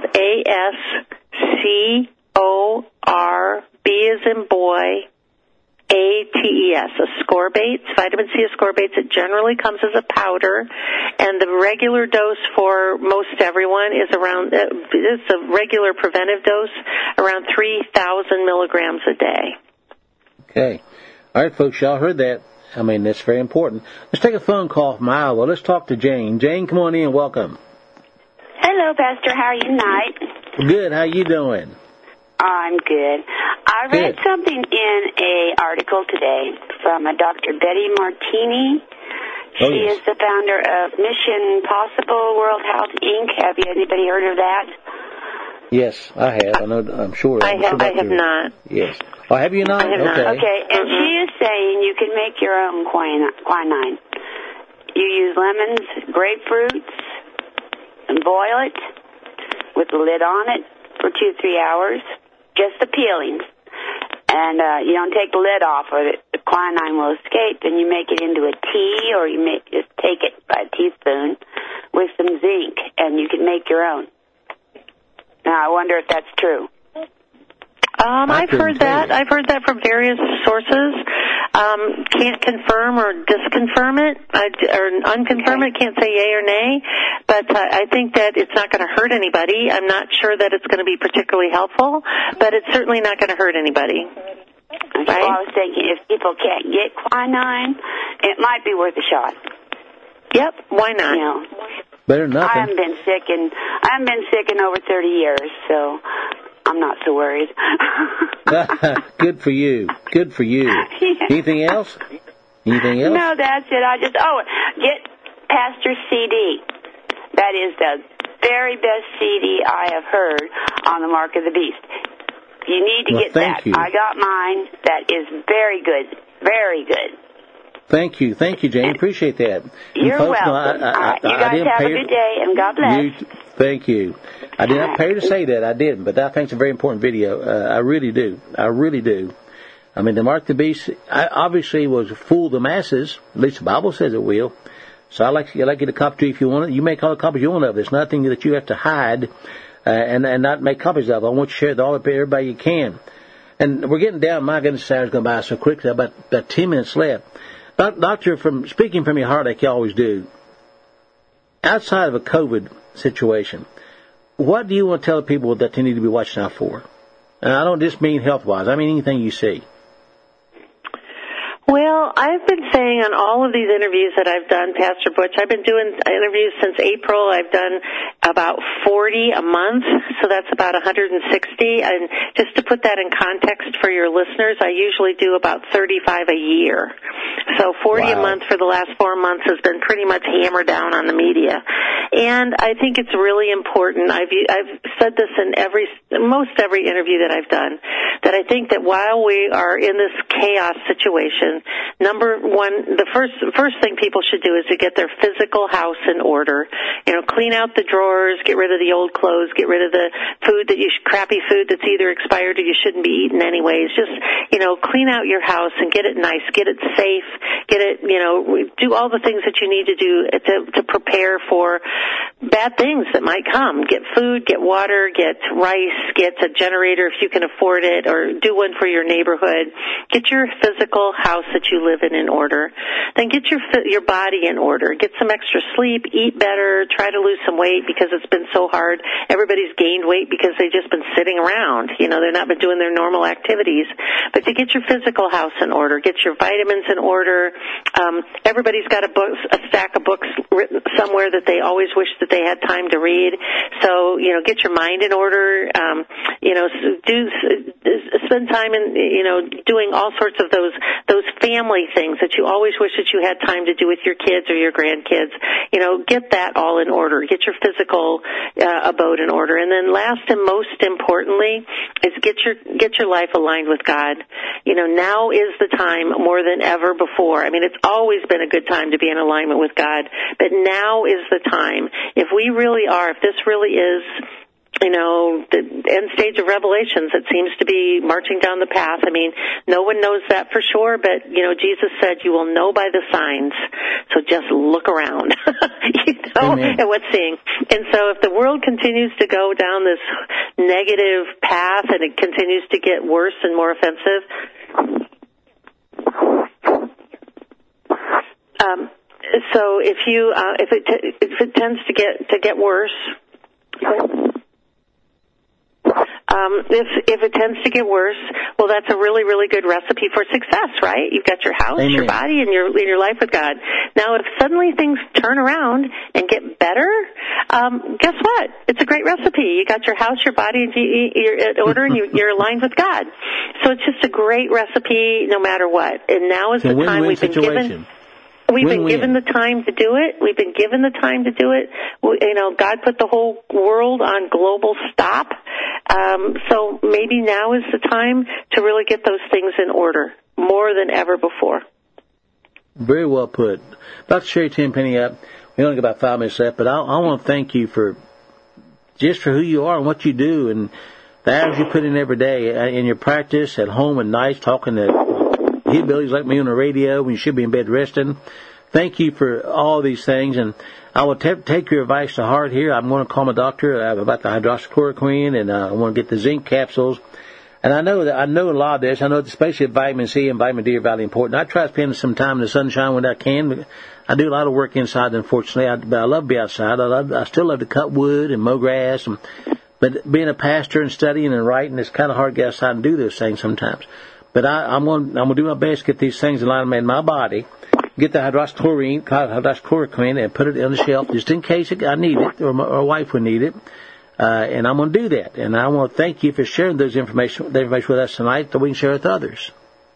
A-S-C-O-R, B as in boy, A-T-E-S, ascorbates, vitamin C ascorbates. It generally comes as a powder, and the regular dose for most everyone is around, it's a regular preventive dose, around 3,000 milligrams a day. Okay. All right, folks, y'all heard that. I mean, that's very important. Let's take a phone call from Iowa. Let's talk to Jane. Jane, come on in. Welcome. Hello, Pastor. How are you tonight? Good. How you doing? I'm good. I read something in an article today from a Dr. Betty Martini. She is the founder of Mission Possible World Health, Inc. Have anybody heard of that? Yes, I have. I know. I'm sure. I have not. Yes. Oh, have you not? I have not. Okay, and she is saying you can make your own quinine. You use lemons, grapefruits, and boil it with the lid on it for 2-3 hours, just the peelings. And you don't take the lid off or the quinine will escape, and you make it into a tea, or you just take it by a teaspoon with some zinc, and you can make your own. Now, I wonder if that's true. I've heard that. I've heard that from various sources. Can't confirm or disconfirm it, or unconfirm it. Can't say yay or nay. But I think that it's not going to hurt anybody. I'm not sure that it's going to be particularly helpful, but it's certainly not going to hurt anybody. Right? Well, I was thinking if people can't get quinine, it might be worth a shot. Yep. Why not? You know, better than nothing. I haven't been sick in over 30 years, so I'm not so worried. Good for you. Good for you. Yeah. Anything else? Anything else? No, that's it. Get Pastor's CD. That is the very best CD I have heard on the Mark of the Beast. You need to get that. You. I got mine. That is very good. Very good. Thank you, Jane. Appreciate that. You're welcome. You guys have a good day, and God bless. Thank you. I did not pay her to say that. I didn't, but I think it's a very important video. I really do. I really do. I mean, the Mark of the Beast obviously was fool the masses. At least the Bible says it will. So I'd like you to copy to if you want it. You make all the copies you want of it. There's nothing that you have to hide and not make copies of. I want you to share it with everybody you can. And we're getting down. My goodness, Sarah's going by so quickly. About 10 minutes left. Doctor, speaking from your heart like you always do, outside of a COVID situation, what do you want to tell people that they need to be watching out for? And I don't just mean health-wise. I mean anything you see. Well, I've been saying on all of these interviews that I've done, Pastor Butch, I've been doing interviews since April. I've done about 40 a month, so that's about 160. And just to put that in context for your listeners, I usually do about 35 a year. So 40 a month for the last 4 months has been pretty much hammered down on the media. And I think it's really important. I've said this in most every interview that I've done, that I think that while we are in this chaos situation, number one, the first thing people should do is to get their physical house in order. Clean out the drawers, get rid of the old clothes, get rid of the food crappy food that's either expired or you shouldn't be eating anyways. Just, clean out your house and get it nice, get it safe, get it, do all the things that you need to do to prepare for bad things that might come. Get food, get water, get rice, get a generator if you can afford it, or do one for your neighborhood. Get your physical house that you live in order. Then get your body in order. Get some extra sleep, eat better, try to lose some weight because it's been so hard. Everybody's gained weight because they've just been sitting around. They're not been doing their normal activities. But to get your physical house in order, get your vitamins in order. Everybody's got a stack of books written somewhere that they always wish that they had time to read. So, get your mind in order. Spend time in, doing all sorts of those family things that you always wish that you had time to do with your kids or your grandkids. Get that all in order. Get your physical abode in order. And then last and most importantly is get your life aligned with God. Now is the time more than ever before. I mean, it's always been a good time to be in alignment with God, but now is the time. If this really is the end stage of Revelations, it seems to be marching down the path. I mean, no one knows that for sure, but, Jesus said you will know by the signs. So just look around, at what's seeing. And so if the world continues to go down this negative path and it continues to get worse and more offensive, so if it tends to get worse, if it tends to get worse, well, that's a really, really good recipe for success, right? You've got your house, Amen. your body, and your life with God. Now, if suddenly things turn around and get better, guess what? It's a great recipe. You got your house, your body, you're in order, and you're aligned with God. So it's just a great recipe no matter what. And now is the time we've been given. We've been given the time to do it. We've been given the time to do it. God put the whole world on global stop. So maybe now is the time to really get those things in order more than ever before. Very well put. Dr. Sherry Tenpenny, we only got about 5 minutes left, but I want to thank you for who you are and what you do and the hours you put in every day in your practice, at home at night, talking to hillbillies like me on the radio when you should be in bed resting. Thank you for all these things, and I will take your advice to heart here. I'm going to call my doctor about the hydroxychloroquine, and I want to get the zinc capsules. And I know a lot of this. I know especially vitamin C and vitamin D are very important. I try to spend some time in the sunshine when I can. I do a lot of work inside, unfortunately, but I love to be outside. I still love to cut wood and mow grass. But being a pastor and studying and writing, it's kind of hard to get outside and do those things sometimes. But I'm going to do my best to get these things in line in my body, get the hydroxychloroquine, and put it on the shelf just in case I need it or my wife would need it. And I'm going to do that. And I want to thank you for sharing the information with us tonight so we can share it with others.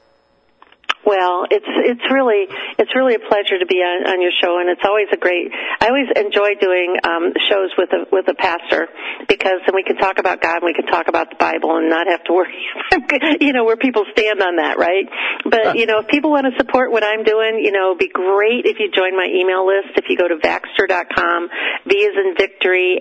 Well, it's really a pleasure to be on your show, and it's always I always enjoy doing shows with a pastor, because then we can talk about God and we can talk about the Bible and not have to worry, where people stand on that, right? But if people want to support what I'm doing, it'd be great if you join my email list. If you go to Vaxxter.com, V as in victory,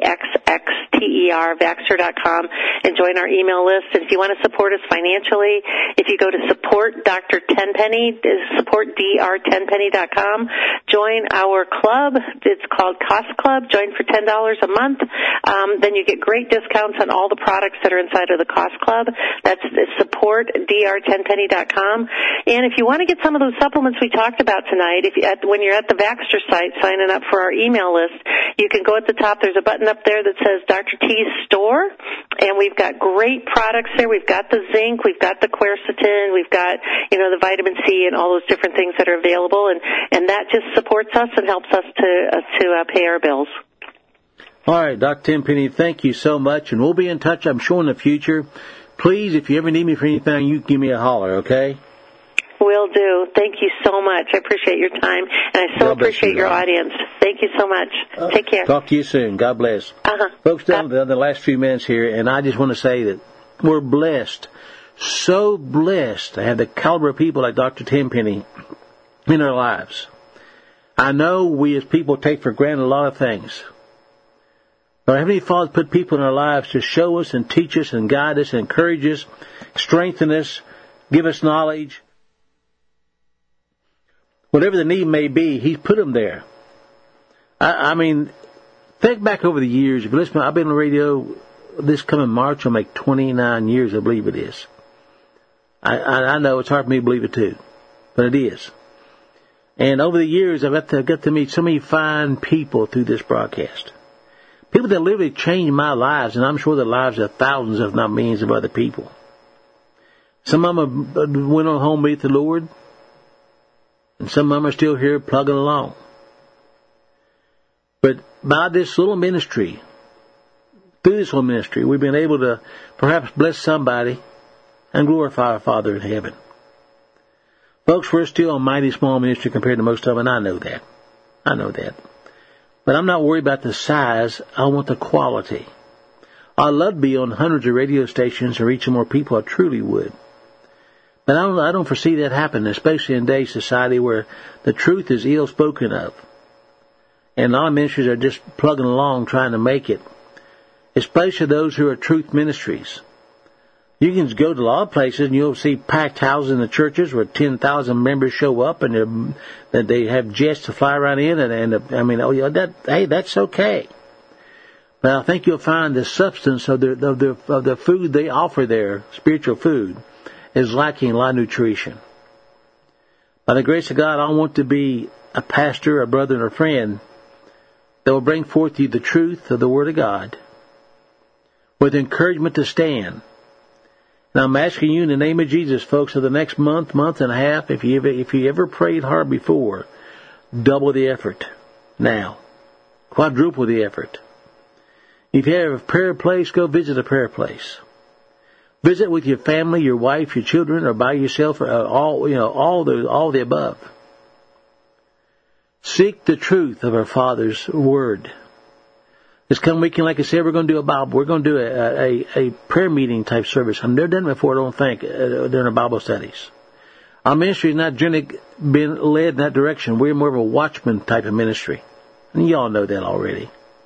AXXTER, Vaxxter.com, and join our email list. And if you want to support us financially, if you go to support Dr. Tenpenny, support drtenpenny.com. Join our club. It's called Cost Club. Join for $10 a month. Then you get great discounts on all the products that are inside of the Cost Club. That's support drtenpenny.com. And if you want to get some of those supplements we talked about tonight, when you're at the Vaxxter site signing up for our email list, you can go at the top. There's a button up there that says Dr. T's Store, and we've got great products there. We've got the zinc, we've got the quercetin, we've got the vitamin C and all those different things that are available, and that just supports us and helps us to pay our bills. All right, Dr. Tenpenny, thank you so much, and we'll be in touch, I'm sure, in the future. Please, if you ever need me for anything, you give me a holler, okay? Will do. Thank you so much. I appreciate your time, and I so appreciate your audience. Thank you so much. Take care. Talk to you soon. God bless. Folks, down to the last few minutes here, and I just want to say that we're blessed, so blessed to have the caliber of people like Dr. Tenpenny in our lives. I know we as people take for granted a lot of things. Our Heavenly Father put people in our lives to show us and teach us and guide us and encourage us, strengthen us, give us knowledge. Whatever the need may be, He's put them there. I mean, think back over the years. If you listen, I've been on the radio this coming March will make 29 years, I believe it is. I know it's hard for me to believe it too, but it is. And over the years, I've got to meet so many fine people through this broadcast. People that literally changed my lives, and I'm sure the lives of thousands, if not millions, of other people. Some of them went on home with the Lord, and some of them are still here plugging along. But by this little ministry, through this little ministry, we've been able to perhaps bless somebody and glorify our Father in heaven. Folks, we're still a mighty small ministry compared to most of them, and I know that. I know that. But I'm not worried about the size. I want the quality. I'd love to be on hundreds of radio stations and reaching more people. I truly would. But I don't foresee that happening, especially in today's society where the truth is ill spoken of. And a lot of ministries are just plugging along trying to make it. especially those who are truth ministries. You can go to a lot of places and you'll see packed houses in the churches where 10,000 members show up and they have jets to fly right in. That's okay. But I think you'll find the substance of the food they offer there, spiritual food, is lacking a lot of nutrition. By the grace of God, I want to be a pastor, a brother, and a friend that will bring forth to you the truth of the Word of God with encouragement to stand. And I'm asking you in the name of Jesus, folks, for the next month and a half, if you ever prayed hard before, double the effort now. Quadruple the effort. If you have a prayer place, go visit a prayer place. Visit with your family, your wife, your children, or by yourself, all the above. Seek the truth of our Father's Word. This coming weekend, like I said, we're going to do a prayer meeting type service. I've never done it before, I don't think, during our Bible studies. Our ministry has not generally been led in that direction. We're more of a watchman type of ministry. And you all know that already.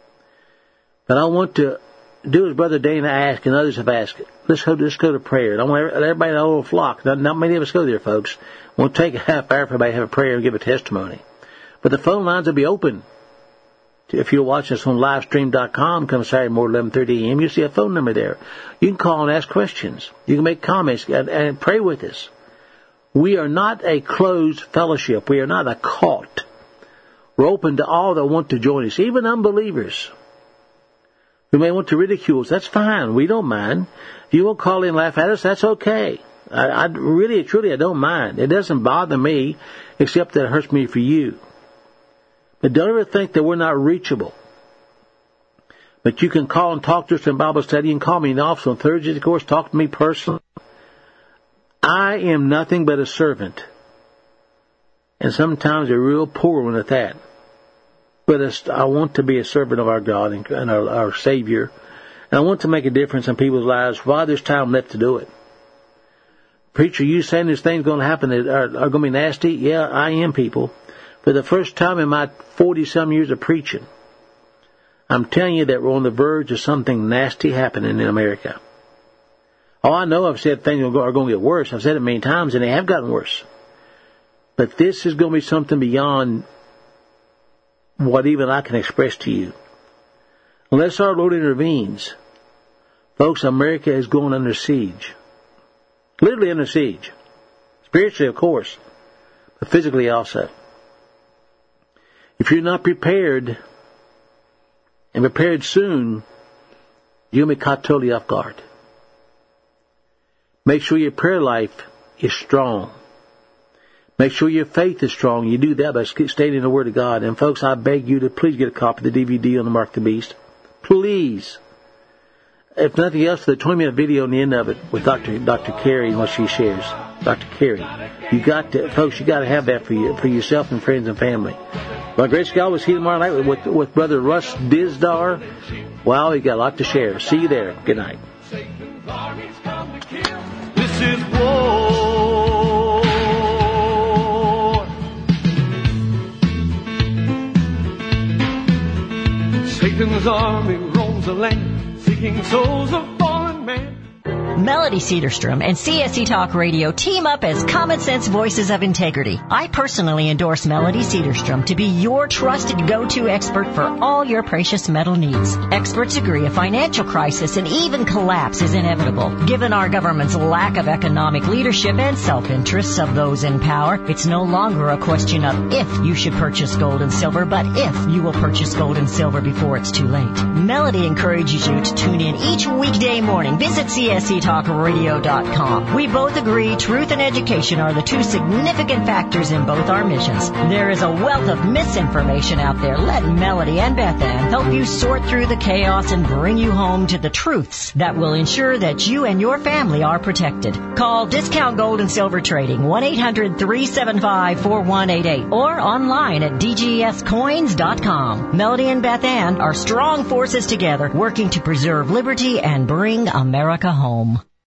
But I want to do as Brother Dana asked and others have asked. Let's go to prayer. And I want everybody in a little flock. Not many of us go there, folks. We'll take a half hour for everybody to have a prayer and give a testimony. But the phone lines will be open. If you're watching us on livestream.com, come Saturday morning, 11:30 a.m., you'll see a phone number there. You can call and ask questions. You can make comments and pray with us. We are not a closed fellowship. We are not a cult. We're open to all that want to join us, even unbelievers who may want to ridicule us. That's fine. We don't mind. If you will call in and laugh at us, that's okay. I really, truly, I don't mind. It doesn't bother me, except that it hurts me for you. But don't ever think that we're not reachable. But you can call and talk to us in Bible study. You can call me in the office on Thursdays, of course. Talk to me personally. I am nothing but a servant. And sometimes a real poor one at that. But I want to be a servant of our God and our Savior. And I want to make a difference in people's lives while there's time left to do it. Preacher, you saying there's things going to happen that are going to be nasty? Yeah, I am, people. For the first time in my 40-some years of preaching, I'm telling you that we're on the verge of something nasty happening in America. Oh, I know I've said things are going to get worse. I've said it many times, and they have gotten worse. But this is going to be something beyond what even I can express to you. Unless our Lord intervenes, folks, America is going under siege. Literally under siege. Spiritually, of course, but physically also. If you're not prepared, and prepared soon, you'll be caught totally off guard. Make sure your prayer life is strong. Make sure your faith is strong. You do that by staying in the Word of God. And folks, I beg you to please get a copy of the DVD on the Mark the Beast. Please. If nothing else, the 20-minute video on the end of it with Dr. Carey and what she shares. Dr. Carey. You got to have that for yourself and friends and family. By grace of God, we'll see you tomorrow night with Brother Russ Dizdar. Wow, he got a lot to share. See you there. Good night. This is war. Satan's army roams the land, seeking souls of fallen man. Melody Cedarstrom and CSC Talk Radio team up as common sense voices of integrity. I personally endorse Melody Cedarstrom to be your trusted go-to expert for all your precious metal needs. Experts agree a financial crisis and even collapse is inevitable. Given our government's lack of economic leadership and self-interests of those in power, it's no longer a question of if you should purchase gold and silver, but if you will purchase gold and silver before it's too late. Melody encourages you to tune in each weekday morning. Visit CSCTalkRadio.com. We both agree truth and education are the two significant factors in both our missions. There is a wealth of misinformation out there. Let Melody and Beth Ann help you sort through the chaos and bring you home to the truths that will ensure that you and your family are protected. Call Discount Gold and Silver Trading 1-800-375-4188 or online at DGScoins.com. Melody and Beth Ann are strong forces together working to preserve liberty and bring America home.